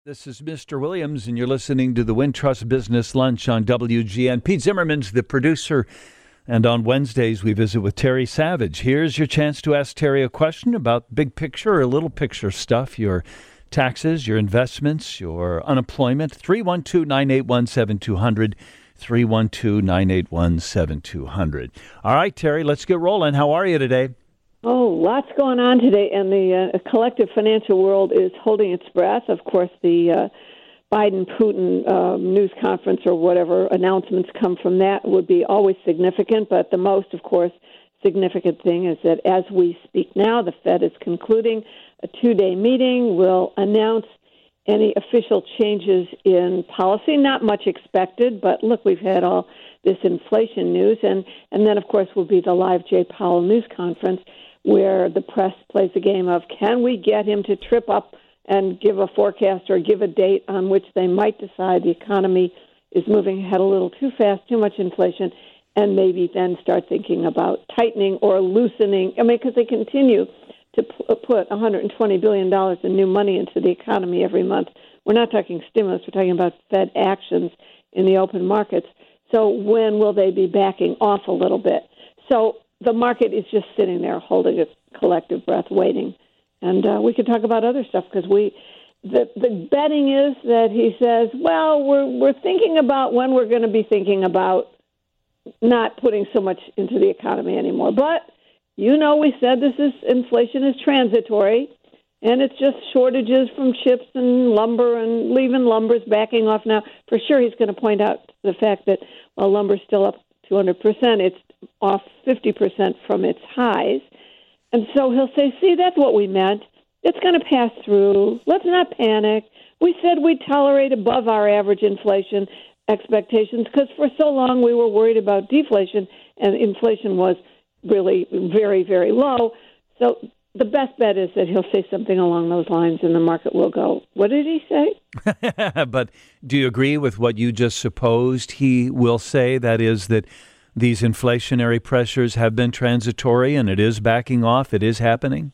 This is Mr. Williams, and you're listening to the Wintrust Business Lunch on WGN. Pete Zimmerman's the producer, and on Wednesdays we visit with Terry Savage. Here's your chance to ask Terry a question about big picture or little picture stuff, your taxes, your investments, your unemployment. 312-981-7200, 312-981-7200. All right, Terry, let's get rolling. How are you today? Oh, lots going on today, and the collective financial world is holding its breath. Of course, the Biden-Putin news conference or whatever announcements come from that would be always significant, but the most, of course, significant thing is that as we speak now, the Fed is concluding a two-day meeting, will announce any official changes in policy. Not much expected, but look, we've had all this inflation news, and then, of course, will be the live Jay Powell news conference, where the press plays a game of, can we get him to trip up and give a forecast or give a date on which they might decide the economy is moving ahead a little too fast, too much inflation, and maybe then start thinking about tightening or loosening. I mean, because they continue to put $120 billion in new money into the economy every month. We're not talking stimulus. We're talking about Fed actions in the open markets. So when will they be backing off a little bit? So the market is just sitting there holding its collective breath, waiting. And we could talk about other stuff because the betting is that he says, well, we're thinking about when we're going to be thinking about not putting so much into the economy anymore. But, we said inflation is transitory, and it's just shortages from chips and lumber, and even lumber's backing off now. For sure, he's going to point out the fact that while lumber's still up 200%, it's off 50% from its highs. And so he'll say, see, that's what we meant. It's going to pass through. Let's not panic. We said we'd tolerate above our average inflation expectations because for so long we were worried about deflation, and inflation was really very, very low. So the best bet is that he'll say something along those lines, and the market will go, what did he say? But do you agree with what you just supposed he will say? That is that these inflationary pressures have been transitory and it is backing off, it is happening?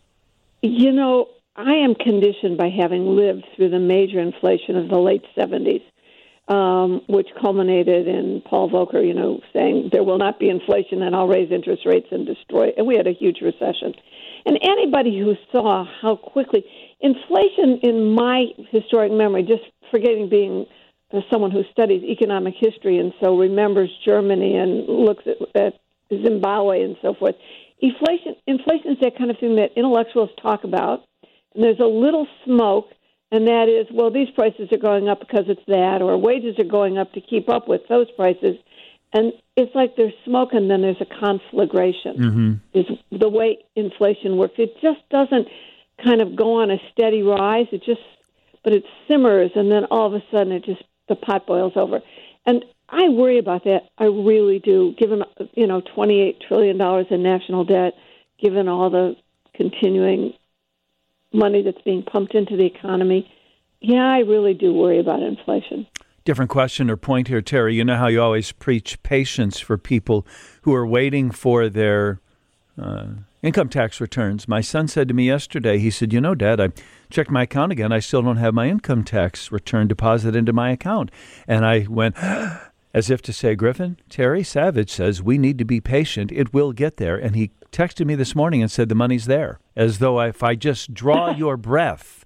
I am conditioned by having lived through the major inflation of the late 70s, which culminated in Paul Volcker, saying there will not be inflation and I'll raise interest rates and destroy. And we had a huge recession. And anybody who saw how quickly inflation, in my historic memory, just forgetting being someone who studies economic history and so remembers Germany and looks at Zimbabwe and so forth, inflation is that kind of thing that intellectuals talk about, and there's a little smoke, and that is, well, these prices are going up because it's that, or wages are going up to keep up with those prices. And it's like there's smoke and then there's a conflagration, is the way inflation works. It just doesn't kind of go on a steady rise. But it simmers, and then all of a sudden the pot boils over. And I worry about that. I really do, given, $28 trillion in national debt, given all the continuing money that's being pumped into the economy. Yeah, I really do worry about inflation. Different question or point here, Terry. You know how you always preach patience for people who are waiting for their income tax returns. My son said to me yesterday, he said, Dad, I checked my account again. I still don't have my income tax return deposited into my account. And I went, as if to say, Griffin, Terry Savage says we need to be patient. It will get there. And he texted me this morning and said the money's there, as though if I just draw your breath,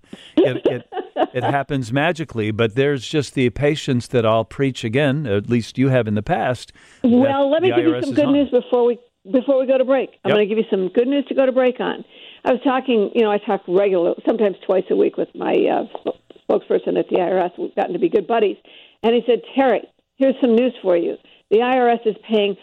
it happens magically. But there's just the patience that I'll preach again, at least you have in the past. Well, let me give you some good news before we go to break. I'm going to give you some good news to go to break on. I was talking, I talk regularly, sometimes twice a week with my spokesperson at the IRS. We've gotten to be good buddies. And he said, Terry, here's some news for you. The IRS is paying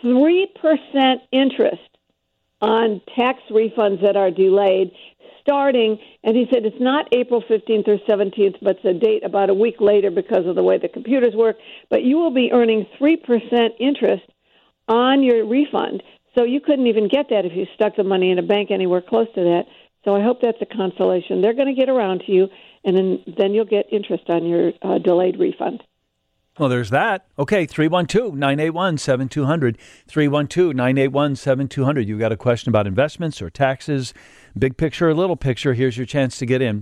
3% interest on tax refunds that are delayed starting, and he said it's not April 15th or 17th, but it's a date about a week later because of the way the computers work. But you will be earning 3% interest on your refund. So you couldn't even get that if you stuck the money in a bank anywhere close to that. So I hope that's a consolation. They're going to get around to you, and then you'll get interest on your delayed refund. Well, there's that. Okay, 312-981-7200. 312-981-7200. You got a question about investments or taxes, big picture or little picture, here's your chance to get in.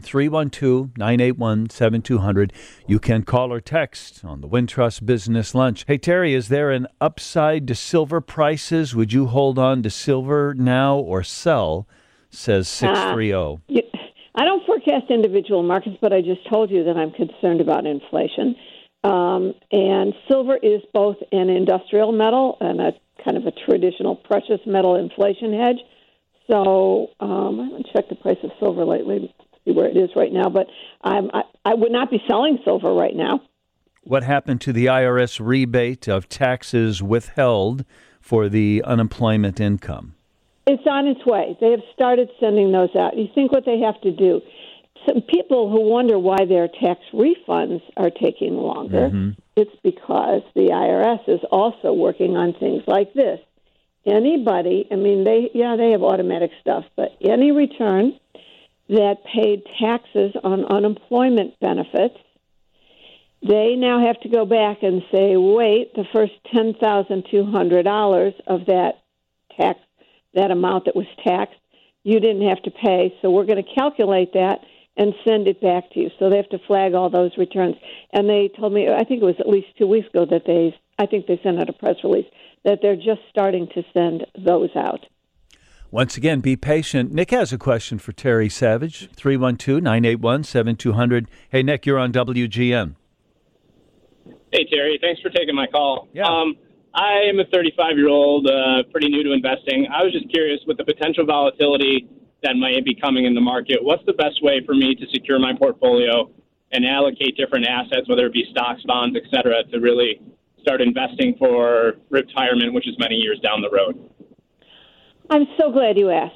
312-981-7200. You can call or text on the Wintrust Business Lunch. Hey, Terry, is there an upside to silver prices? Would you hold on to silver now or sell? Says 630. I don't forecast individual markets, but I just told you that I'm concerned about inflation. And silver is both an industrial metal and a kind of a traditional precious metal inflation hedge. So I haven't checked the price of silver lately, see where it is right now, but I would not be selling silver right now. What happened to the IRS rebate of taxes withheld for the unemployment income? It's on its way. They have started sending those out. You think what they have to do. Some people who wonder why their tax refunds are taking longer, it's because the IRS is also working on things like this. Anybody, they have automatic stuff, but any return that paid taxes on unemployment benefits, they now have to go back and say, wait, the first $10,200 of that tax, that amount that was taxed, you didn't have to pay, so we're going to calculate that and send it back to you. So they have to flag all those returns. And they told me, I think it was at least 2 weeks ago that they sent out a press release that they're just starting to send those out. Once again, be patient. Nick has a question for Terry Savage, 312-981-7200. Hey, Nick, you're on WGN. Hey, Terry. Thanks for taking my call. Yeah. I am a 35-year-old, pretty new to investing. I was just curious, with the potential volatility that might be coming in the market, what's the best way for me to secure my portfolio and allocate different assets, whether it be stocks, bonds, et cetera, to really start investing for retirement, which is many years down the road? I'm so glad you asked.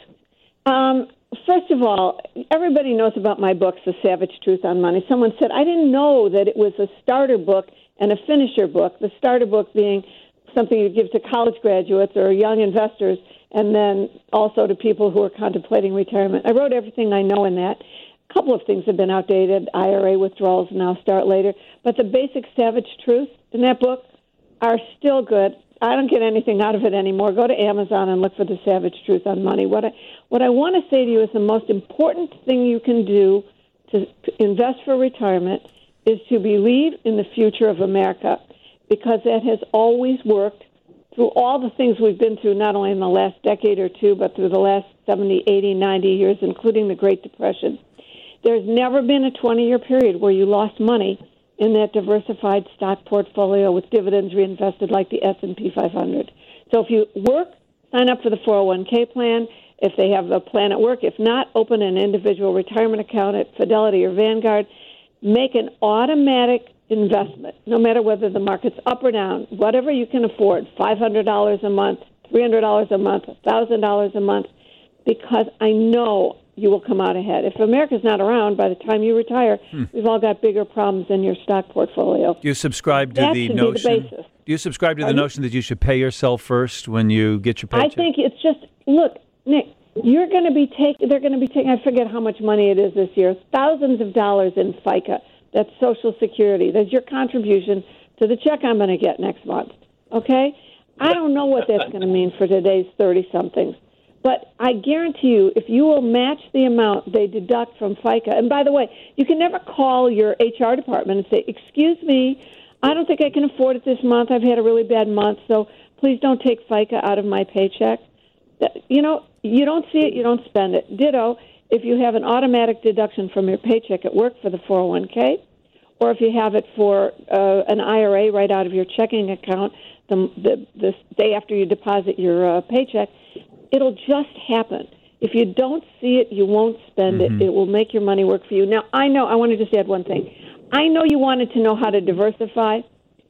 First of all, everybody knows about my books, The Savage Truth on Money. Someone said, I didn't know that it was a starter book and a finisher book, the starter book being something you give to college graduates or young investors, and then also to people who are contemplating retirement. I wrote everything I know in that. A couple of things have been outdated, IRA withdrawals Now Start Later, but the basic Savage Truth in that book are still good. I don't get anything out of it anymore. Go to Amazon and look for The Savage Truth on Money. What I want to say to you is the most important thing you can do to invest for retirement is to believe in the future of America, because that has always worked through all the things we've been through, not only in the last decade or two, but through the last 70, 80, 90 years, including the Great Depression. There's never been a 20-year period where you lost money in that diversified stock portfolio with dividends reinvested like the S&P 500. So if you work, sign up for the 401k plan. If they have a plan at work, if not, open an individual retirement account at Fidelity or Vanguard. Make an automatic investment, no matter whether the market's up or down, whatever you can afford, $500 a month, $300 a month, $1,000 a month, because I know you will come out ahead. If America's not around by the time you retire, we've all got bigger problems in your stock portfolio. Do you subscribe to the notion? Do you subscribe to the notion that you should pay yourself first when you get your paycheck? I think it's just, look, Nick, they're going to be taking, I forget how much money it is this year, thousands of dollars in FICA. That's Social Security. That's your contribution to the check I'm going to get next month. Okay? I don't know what that's going to mean for today's 30-somethings. But I guarantee you, if you will match the amount they deduct from FICA, and by the way, you can never call your HR department and say, excuse me, I don't think I can afford it this month. I've had a really bad month, so please don't take FICA out of my paycheck. You don't see it, you don't spend it. Ditto, if you have an automatic deduction from your paycheck at work for the 401k, or if you have it for an IRA right out of your checking account the day after you deposit your paycheck, it'll just happen. If you don't see it, you won't spend it. It will make your money work for you. Now, I want to just add one thing. I know you wanted to know how to diversify.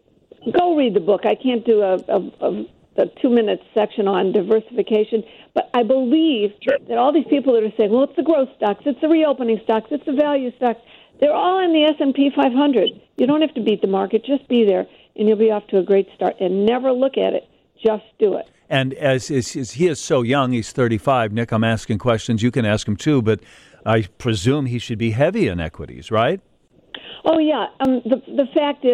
Go read the book. I can't do a 2-minute section on diversification, but I believe that all these people that are saying, well, it's the growth stocks, it's the reopening stocks, it's the value stocks, they're all in the S&P 500. You don't have to beat the market. Just be there, and you'll be off to a great start. And never look at it. Just do it. And as he is so young, he's 35. Nick, I'm asking questions. You can ask him too, but I presume he should be heavy in equities, right? Oh, yeah. The fact is,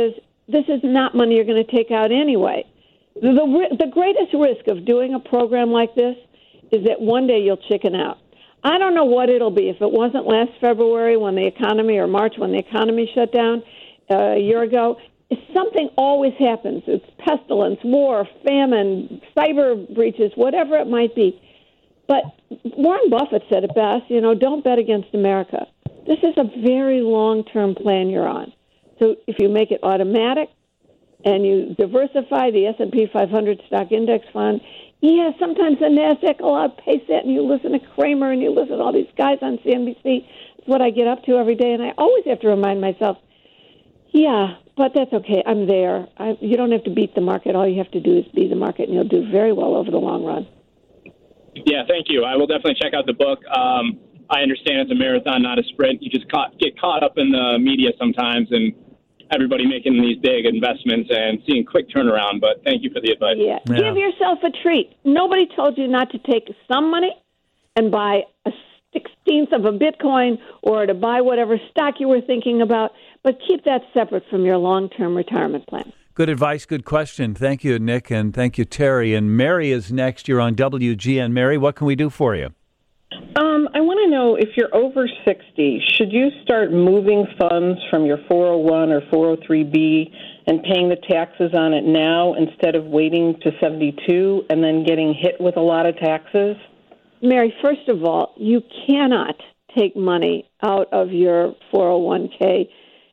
this is not money you're going to take out anyway. The greatest risk of doing a program like this is that one day you'll chicken out. I don't know what it'll be. If it wasn't last February when the economy, or March when the economy shut down a year ago, something always happens. It's pestilence, war, famine, cyber breaches, whatever it might be. But Warren Buffett said it best, don't bet against America. This is a very long-term plan you're on. So if you make it automatic and you diversify the S&P 500 stock index fund, sometimes the NASDAQ will outpace that, and you listen to Kramer and you listen to all these guys on CNBC. It's what I get up to every day, and I always have to remind myself, but that's okay. I'm there. You don't have to beat the market. All you have to do is be the market, and you'll do very well over the long run. Yeah, thank you. I will definitely check out the book. I understand it's a marathon, not a sprint. You just get caught up in the media sometimes, and everybody making these big investments and seeing quick turnaround. But thank you for the advice. Yeah. Give yourself a treat. Nobody told you not to take some money and buy a 16th of a Bitcoin or to buy whatever stock you were thinking about, but keep that separate from your long-term retirement plan. Good advice, good question. Thank you, Nick, and thank you, Terry. And Mary is next. You're on WGN. Mary, what can we do for you? I want to know, if you're over 60, should you start moving funds from your 401 or 403B and paying the taxes on it now instead of waiting to 72 and then getting hit with a lot of taxes? Mary, first of all, you cannot take money out of your 401k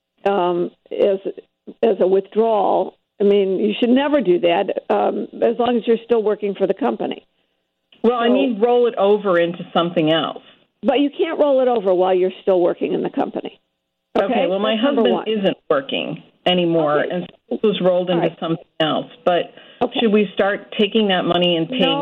as a withdrawal. I mean, you should never do that as long as you're still working for the company. Well, I mean, roll it over into something else. But you can't roll it over while you're still working in the company. Okay, well, my husband isn't working anymore, and so it was rolled into something else. But should we start taking that money and paying?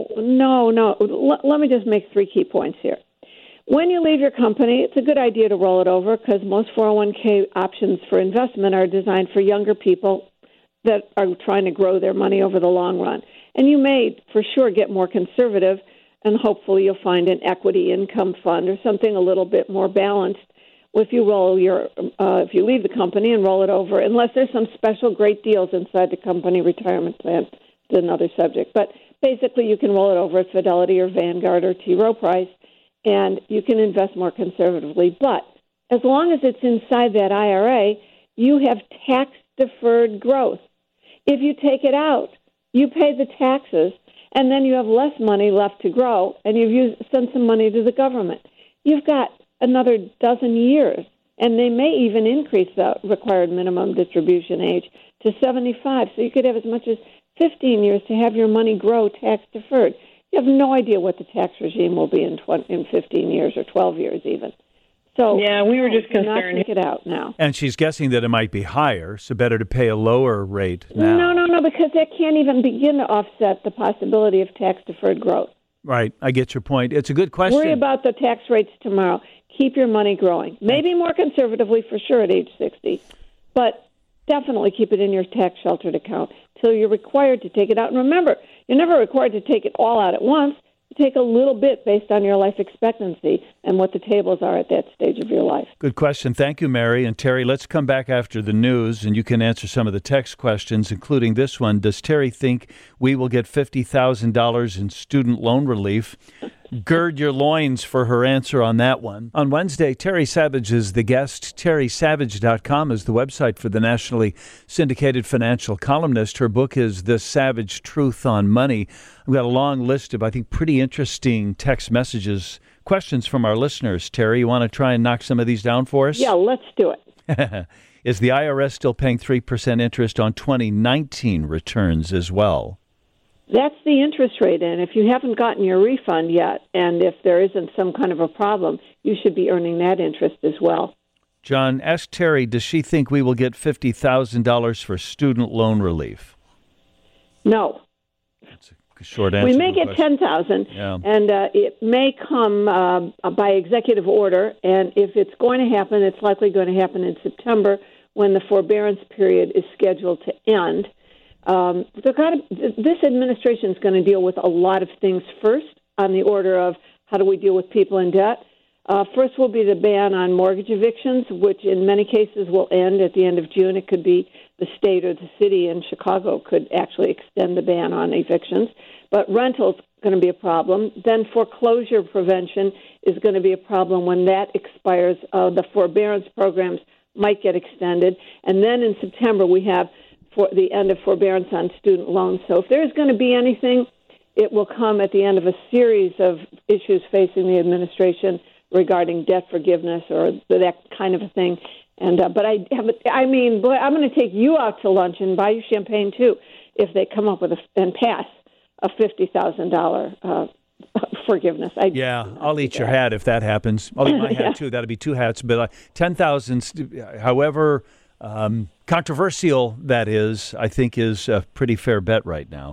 No. Let me just make 3 key points here. When you leave your company, it's a good idea to roll it over because most 401k options for investment are designed for younger people that are trying to grow their money over the long run. And you may, for sure, get more conservative, and hopefully you'll find an equity income fund or something a little bit more balanced if you if you leave the company and roll it over, unless there's some special great deals inside the company retirement plan. It's another subject. But basically, you can roll it over at Fidelity or Vanguard or T. Rowe Price, and you can invest more conservatively. But as long as it's inside that IRA, you have tax-deferred growth. If you take it out, you pay the taxes, and then you have less money left to grow, and you've sent some money to the government. You've got another dozen years, and they may even increase the required minimum distribution age to 75, so you could have as much as 15 years to have your money grow tax-deferred. You have no idea what the tax regime will be in 15 years or 12 years even. So we were just concerned. Not take it out now. And she's guessing that it might be higher, so better to pay a lower rate now. No, because that can't even begin to offset the possibility of tax-deferred growth. Right, I get your point. It's a good question. Worry about the tax rates tomorrow. Keep your money growing. Maybe more conservatively for sure at age 60, but definitely keep it in your tax-sheltered account till you're required to take it out. And remember, you're never required to take it all out at once. You take a little bit based on your life expectancy and what the tables are at that stage of your life. Good question. Thank you, Mary. And Terry, let's come back after the news, and you can answer some of the text questions, including this one. Does Terry think we will get $50,000 in student loan relief? Gird your loins for her answer on that one. On Wednesday, Terry Savage is the guest. TerrySavage.com is the website for the nationally syndicated financial columnist. Her book is The Savage Truth on Money. We've got a long list of, I think, pretty interesting text messages, questions from our listeners. Terry, you want to try and knock some of these down for us? Yeah, let's do it. Is the IRS still paying 3% interest on 2019 returns as well? That's the interest rate, and if you haven't gotten your refund yet, and if there isn't some kind of a problem, you should be earning that interest as well. John, ask Terry, does she think we will get $50,000 for student loan relief? No. That's a short answer. We may get $10,000, and it may come by executive order, and if it's going to happen, it's likely going to happen in September when the forbearance period is scheduled to end. This administration is going to deal with a lot of things first on the order of how do we deal with people in debt. First will be the ban on mortgage evictions, which in many cases will end at the end of June. It could be the state or the city in Chicago could actually extend the ban on evictions. But rental's going to be a problem. Then foreclosure prevention is going to be a problem when that expires. The forbearance programs might get extended. And then in September, we have for the end of forbearance on student loans. So if there's going to be anything, it will come at the end of a series of issues facing the administration regarding debt forgiveness or that kind of a thing. And but I'm going to take you out to lunch and buy you champagne too if they come up with and pass a $50,000 forgiveness. I'll eat your hat if that happens. I'll eat my hat too. That'll be two hats. But 10,000, however controversial that is, I think is a pretty fair bet right now.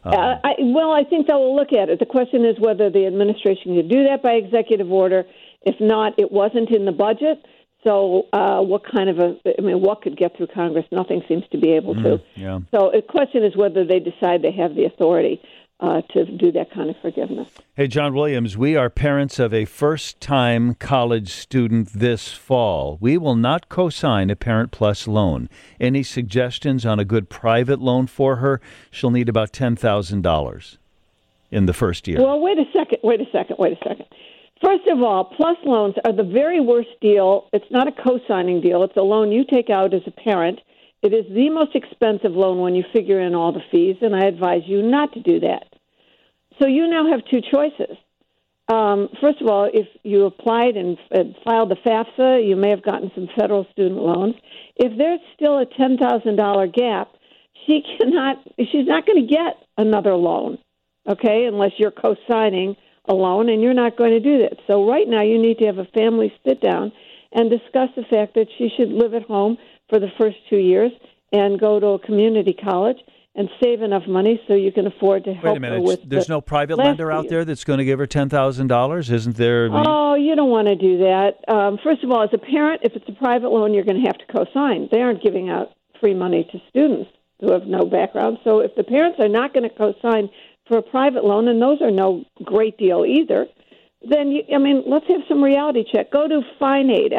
I think they'll look at it. The question is whether the administration could do that by executive order. If not, it wasn't in the budget. So what could get through Congress? Nothing seems to be able to. Yeah. So the question is whether they decide they have the authority to do that kind of forgiveness. Hey, John Williams, we are parents of a first-time college student this fall. We will not co-sign a Parent Plus loan. Any suggestions on a good private loan for her? She'll need about $10,000 in the first year. Well, wait a second. First of all, Plus loans are the very worst deal. It's not a co-signing deal. It's a loan you take out as a parent. It is the most expensive loan when you figure in all the fees, and I advise you not to do that. So you now have two choices. First of all, if you applied and filed the FAFSA, you may have gotten some federal student loans. If there's still a $10,000 gap, she's not going to get another loan, okay, unless you're co-signing a loan, and you're not going to do that. So right now you need to have a family sit down and discuss the fact that she should live at home for the first 2 years and go to a community college and save enough money so you can afford to help her with. There's no private lender out there that's going to give her $10,000, isn't there? Oh, you don't want to do that. First of all, as a parent, if it's a private loan, you're going to have to co-sign. They aren't giving out free money to students who have no background. So if the parents are not going to co-sign for a private loan, and those are no great deal either, then, let's have some reality check. Go to FinAid,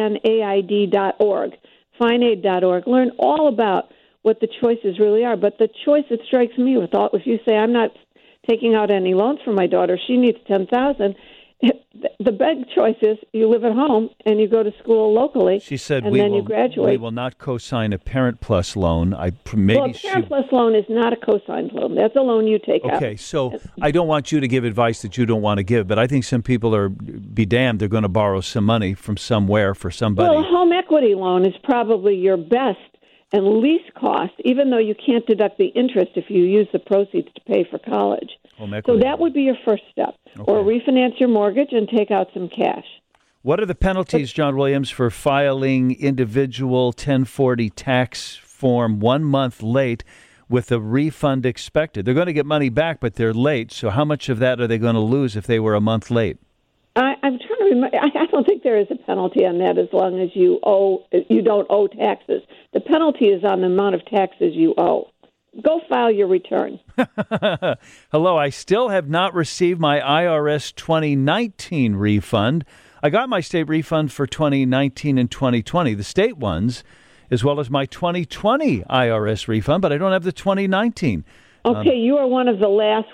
FINAID.org, FinAid.org. Learn all about what the choices really are. But the choice that strikes me with all, if you say, I'm not taking out any loans for my daughter, she needs $10,000, the big choice is you live at home and you go to school locally. She said, and then you graduate. We will not co-sign a Parent Plus loan. A Parent Plus loan is not a co-signed loan. That's a loan you take out. Okay, so I don't want you to give advice that you don't want to give, but I think some people be damned, they're going to borrow some money from somewhere for somebody. Well, a home equity loan is probably your best and least cost, even though you can't deduct the interest if you use the proceeds to pay for college. So that would be your first step. Okay. Or refinance your mortgage and take out some cash. What are the penalties, John Williams, for filing individual 1040 tax form 1 month late with a refund expected? They're going to get money back, but they're late. So how much of that are they going to lose if they were a month late? I'm trying to remember. I don't think there is a penalty on that as long as you don't owe taxes. The penalty is on the amount of taxes you owe. Go file your return. Hello, I still have not received my IRS 2019 refund. I got my state refund for 2019 and 2020, the state ones, as well as my 2020 IRS refund, but I don't have the 2019. Okay, you are one of the last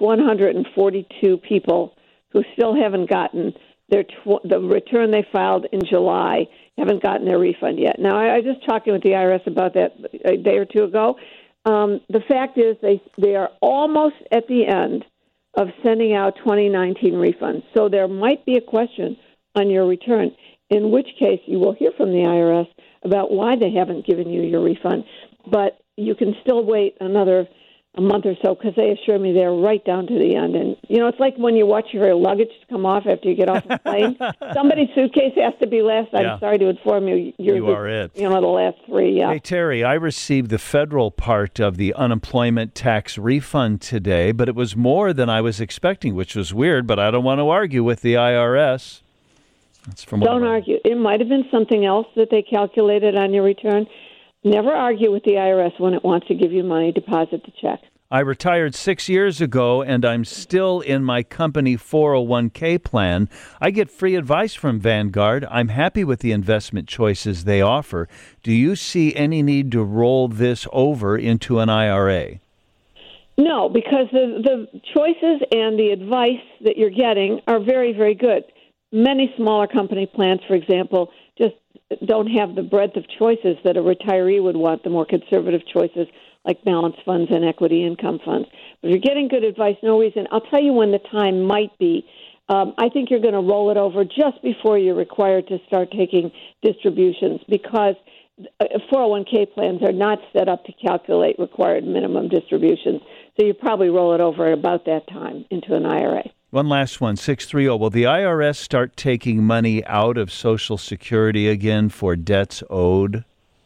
142 people who still haven't gotten the return they filed in July, haven't gotten their refund yet. Now, I was just talking with the IRS about that a day or two ago. The fact is they are almost at the end of sending out 2019 refunds. So there might be a question on your return, in which case you will hear from the IRS about why they haven't given you your refund. But you can still wait another a month or so because they assure me they're right down to the end. And, it's like when you watch your luggage come off after you get off the plane. Somebody's suitcase has to be last. I'm sorry to inform you. You are it. The last three, yeah. Hey, Terry, I received the federal part of the unemployment tax refund today, but it was more than I was expecting, which was weird, but I don't want to argue with the IRS. Don't argue. It might have been something else that they calculated on your return. Never argue with the IRS when it wants to give you money. Deposit the check. I retired 6 years ago, and I'm still in my company 401k plan. I get free advice from Vanguard. I'm happy with the investment choices they offer. Do you see any need to roll this over into an IRA? No, because the choices and the advice that you're getting are very, very good. Many smaller company plans, for example, just don't have the breadth of choices that a retiree would want, the more conservative choices like balanced funds and equity income funds. But if you're getting good advice, no reason. I'll tell you when the time might be. I think you're going to roll it over just before you're required to start taking distributions, because 401k plans are not set up to calculate required minimum distributions. So you probably roll it over at about that time into an IRA. One last one, 630. Will the IRS start taking money out of Social Security again for debts owed?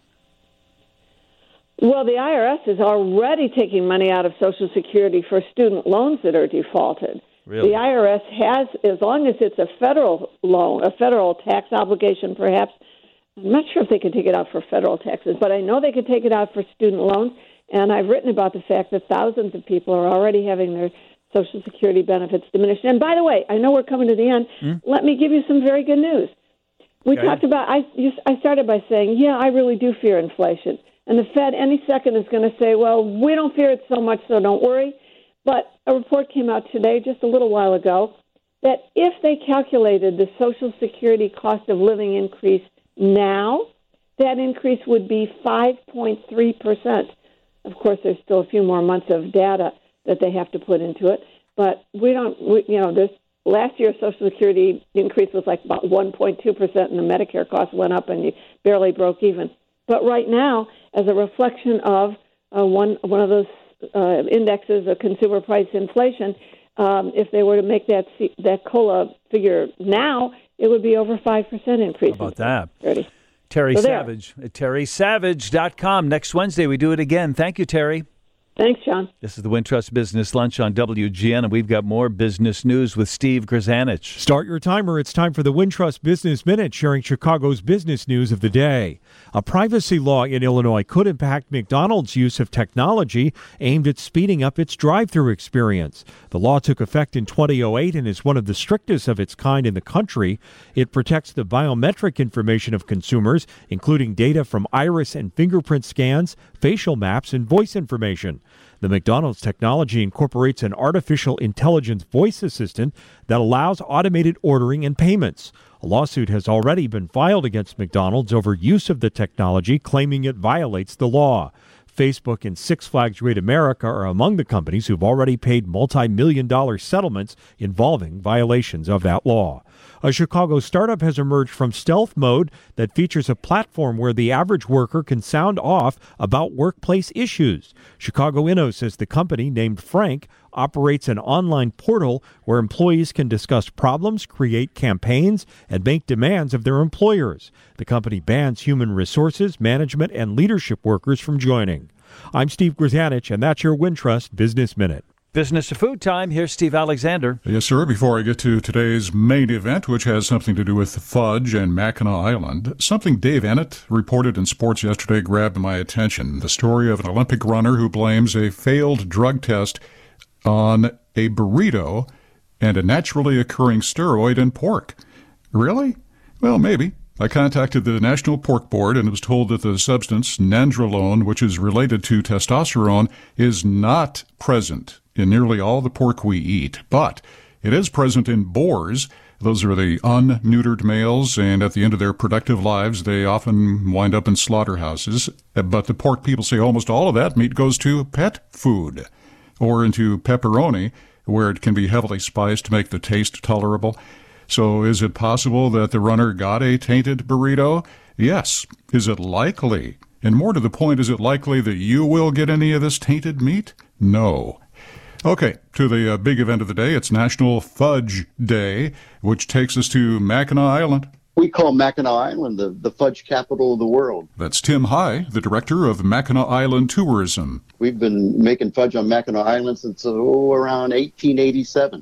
Well, the IRS is already taking money out of Social Security for student loans that are defaulted. Really? The IRS has, as long as it's a federal loan, a federal tax obligation perhaps, I'm not sure if they can take it out for federal taxes, but I know they can take it out for student loans, and I've written about the fact that thousands of people are already having their Social Security benefits diminished. And by the way, I know we're coming to the end. Let me give you some very good news. We talked about, I started by saying, yeah, I really do fear inflation. And the Fed any second is going to say, well, we don't fear it so much, so don't worry. But a report came out today, just a little while ago, that if they calculated the Social Security cost of living increase now, that increase would be 5.3%. Of course, there's still a few more months of data that they have to put into it. But this last year's Social Security increase was like about 1.2%, and the Medicare cost went up, and you barely broke even. But right now, as a reflection of one of those indexes of consumer price inflation, if they were to make that COLA figure now, it would be over 5% increase. How about that? 30. Terry Savage at terrysavage.com. Next Wednesday, we do it again. Thank you, Terry. Thanks, John. This is the Wintrust Business Lunch on WGN, and we've got more business news with Steve Grzanich. Start your timer. It's time for the Wintrust Business Minute, sharing Chicago's business news of the day. A privacy law in Illinois could impact McDonald's use of technology aimed at speeding up its drive-thru experience. The law took effect in 2008 and is one of the strictest of its kind in the country. It protects the biometric information of consumers, including data from iris and fingerprint scans, facial maps, and voice information. The McDonald's technology incorporates an artificial intelligence voice assistant that allows automated ordering and payments. A lawsuit has already been filed against McDonald's over use of the technology, claiming it violates the law. Facebook and Six Flags Great America are among the companies who've already paid multi-million-dollar settlements involving violations of that law. A Chicago startup has emerged from stealth mode that features a platform where the average worker can sound off about workplace issues. Chicago Inno says the company, named Frank, operates an online portal where employees can discuss problems, create campaigns, and make demands of their employers. The company bans human resources, management, and leadership workers from joining. I'm Steve Grzanich, and that's your Wintrust Business Minute. Business of Food Time. Here's Steve Alexander. Yes, sir. Before I get to today's main event, which has something to do with fudge and Mackinac Island, something Dave Ennett reported in sports yesterday grabbed my attention. The story of an Olympic runner who blames a failed drug test on a burrito and a naturally occurring steroid in pork. Really? Well, maybe. I contacted the National Pork Board and was told that the substance, nandrolone, which is related to testosterone, is not present in nearly all the pork we eat. But it is present in boars. Those are the unneutered males, and at the end of their productive lives, they often wind up in slaughterhouses. But the pork people say almost all of that meat goes to pet food or into pepperoni, where it can be heavily spiced to make the taste tolerable. So is it possible that the runner got a tainted burrito? Yes. Is it likely? And more to the point, is it likely that you will get any of this tainted meat? No. Okay, to the big event of the day. It's National Fudge Day, which takes us to Mackinac Island. We call Mackinac Island the fudge capital of the world. That's Tim High, the director of Mackinac Island Tourism. We've been making fudge on Mackinac Island since around 1887.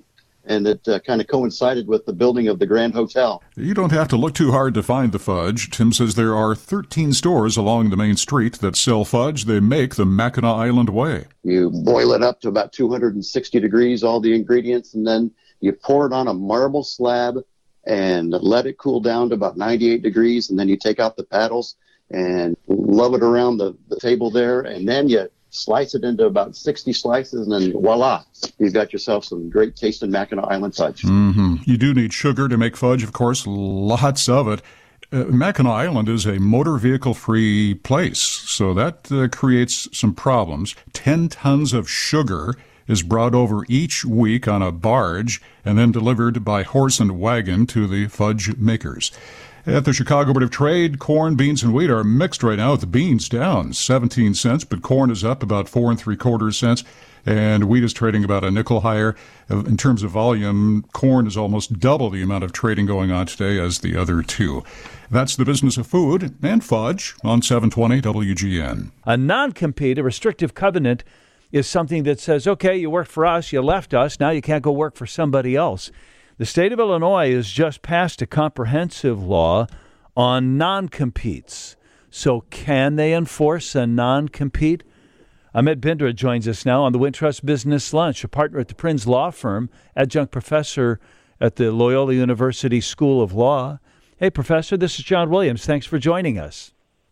and it kind of coincided with the building of the Grand Hotel. You don't have to look too hard to find the fudge. Tim says there are 13 stores along the main street that sell fudge. They make the Mackinac Island way. You boil it up to about 260 degrees, all the ingredients, and then you pour it on a marble slab and let it cool down to about 98 degrees, and then you take out the paddles and love it around the table there, and then you slice it into about 60 slices, and then voila, you've got yourself some great tasting Mackinac Island fudge. Mm-hmm. You do need sugar to make fudge, of course, lots of it. Mackinac Island is a motor vehicle-free place, so that creates some problems. 10 tons of sugar is brought over each week on a barge and then delivered by horse and wagon to the fudge makers. At the Chicago Board of Trade, corn, beans, and wheat are mixed right now, with the beans down 17 cents, but corn is up about 4 3/4 cents, and wheat is trading about a nickel higher. In terms of volume, corn is almost double the amount of trading going on today as the other two. That's the business of food and fudge on 720 WGN. A non-compete, a restrictive covenant, is something that says, okay, you worked for us, you left us, now you can't go work for somebody else. The state of Illinois has just passed a comprehensive law on non-competes. So can they enforce a non-compete? Ahmed Bindra joins us now on the Wintrust Business Lunch, a partner at the Prins Law Firm, adjunct professor at the Loyola University School of Law. Hey, Professor, this is John Williams. Thanks for joining us.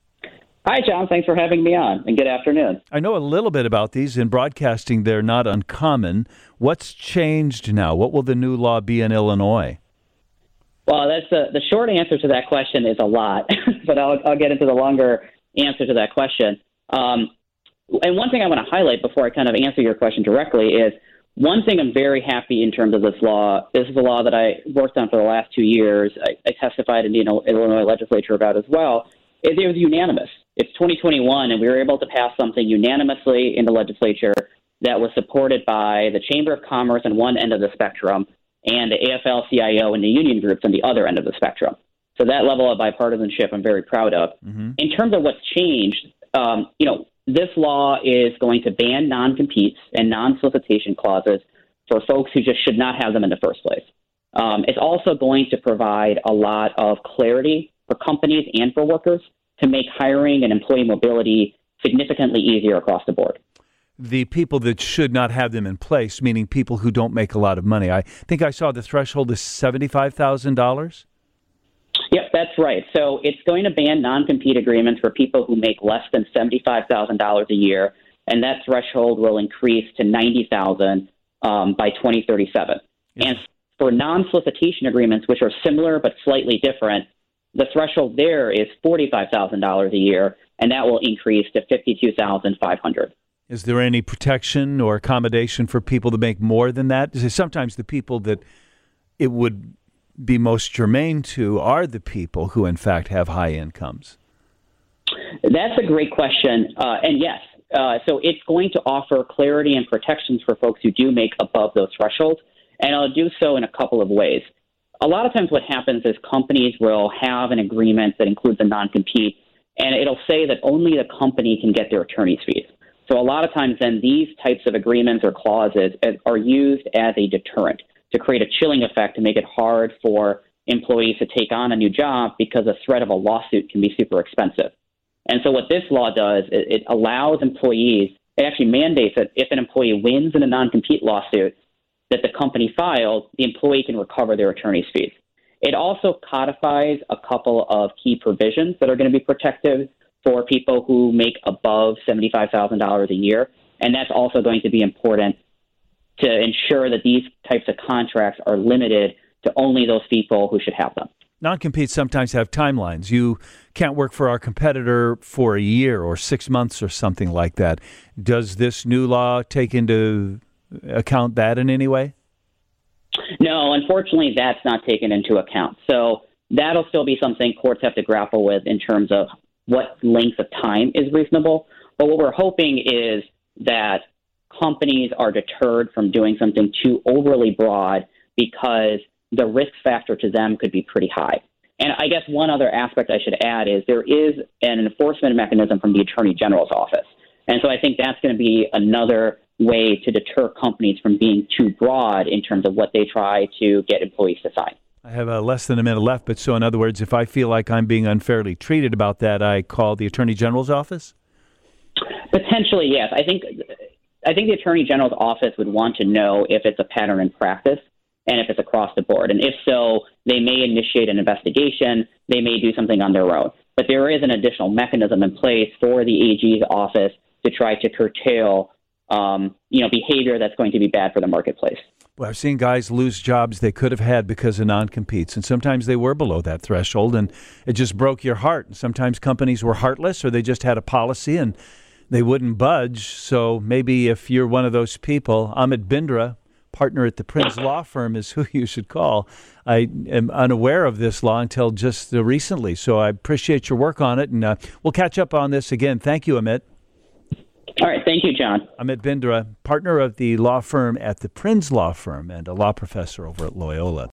Hi, John. Thanks for having me on, and good afternoon. I know a little bit about these. In broadcasting, they're not uncommon. What's changed now? What will the new law be in Illinois? Well, that's the short answer to that question is a lot, but I'll get into the longer answer to that question. And one thing I want to highlight before I kind of answer your question directly is one thing I'm very happy in terms of this law. This is a law that I worked on for the last 2 years. I testified in the Illinois legislature about as well. It was unanimous. It's 2021, and we were able to pass something unanimously in the legislature that was supported by the Chamber of Commerce on one end of the spectrum and the AFL-CIO and the union groups on the other end of the spectrum. So that level of bipartisanship I'm very proud of. Mm-hmm. In terms of what's changed, this law is going to ban non-competes and non-solicitation clauses for folks who just should not have them in the first place. It's also going to provide a lot of clarity for companies and for workers to make hiring and employee mobility significantly easier across the board. The people that should not have them in place, meaning people who don't make a lot of money. I think I saw the threshold is $75,000. Yep, that's right. So it's going to ban non-compete agreements for people who make less than $75,000 a year, and that threshold will increase to $90,000 by 2037. Yeah. And for non-solicitation agreements, which are similar but slightly different, the threshold there is $45,000 a year, and that will increase to $52,500. Is there any protection or accommodation for people that make more than that? Sometimes the people that it would be most germane to are the people who, in fact, have high incomes. That's a great question. And yes, so it's going to offer clarity and protections for folks who do make above those thresholds, and it'll do so in a couple of ways. A lot of times what happens is companies will have an agreement that includes a non-compete, and it'll say that only the company can get their attorney's fees. So a lot of times then these types of agreements or clauses are used as a deterrent to create a chilling effect to make it hard for employees to take on a new job because the threat of a lawsuit can be super expensive. And so what this law does, it allows employees, it actually mandates that if an employee wins in a non-compete lawsuit that the company filed, the employee can recover their attorney's fees. It also codifies a couple of key provisions that are going to be protective for people who make above $75,000 a year, and that's also going to be important to ensure that these types of contracts are limited to only those people who should have them. Non-competes sometimes have timelines. You can't work for our competitor for a year or 6 months or something like that. Does this new law take into account that in any way? No, unfortunately, that's not taken into account. So that'll still be something courts have to grapple with in terms of what length of time is reasonable. But what we're hoping is that companies are deterred from doing something too overly broad because the risk factor to them could be pretty high. And I guess one other aspect I should add is there is an enforcement mechanism from the Attorney General's office. And so I think that's going to be another way to deter companies from being too broad in terms of what they try to get employees to sign. I have less than a minute left, but so in other words, if I feel like I'm being unfairly treated about that, I call the Attorney General's office? Potentially, yes. I think the Attorney General's office would want to know if it's a pattern in practice and if it's across the board. And if so, they may initiate an investigation. They may do something on their own. But there is an additional mechanism in place for the AG's office to try to curtail behavior that's going to be bad for the marketplace. Well, I've seen guys lose jobs they could have had because of non-competes, and sometimes they were below that threshold, and it just broke your heart. And sometimes companies were heartless, or they just had a policy and they wouldn't budge. So maybe if you're one of those people, Amit Bindra, partner at the Prinz Law Firm, is who you should call. I am unaware of this law until just recently, so I appreciate your work on it, and we'll catch up on this again. Thank you, Amit. All right. Thank you, John. Amit Bindra, partner of the law firm at the Prinz Law Firm and a law professor over at Loyola.